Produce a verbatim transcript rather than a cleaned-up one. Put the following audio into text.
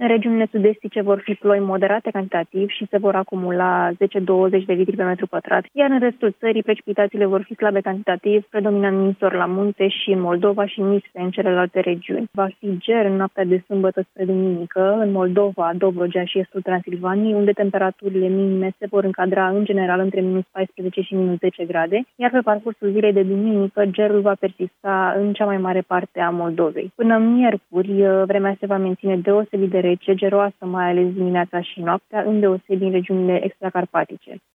În regiunile sud-estice vor fi ploi moderate cantitativ și se vor acumula zece douăzeci de litri pe metru pătrat, iar în restul țării precipitațiile vor fi slabe cantitativ, predominant ninsori la munte și în Moldova și mixte în celelalte regiuni. Va fi ger în noaptea de sâmbătă spre duminică în Moldova, Dobrogea și estul Transilvaniei, unde temperaturile minime se vor încadra în general între minus paisprezece și minus zece grade, iar pe parcursul zilei de duminică gerul va persista în cea mai mare parte a Moldovei. Până miercuri, vremea se va menține deosebit de rece, geroasă mai ales dimineața și noaptea, îndeosebi în regiunile extracarpatice.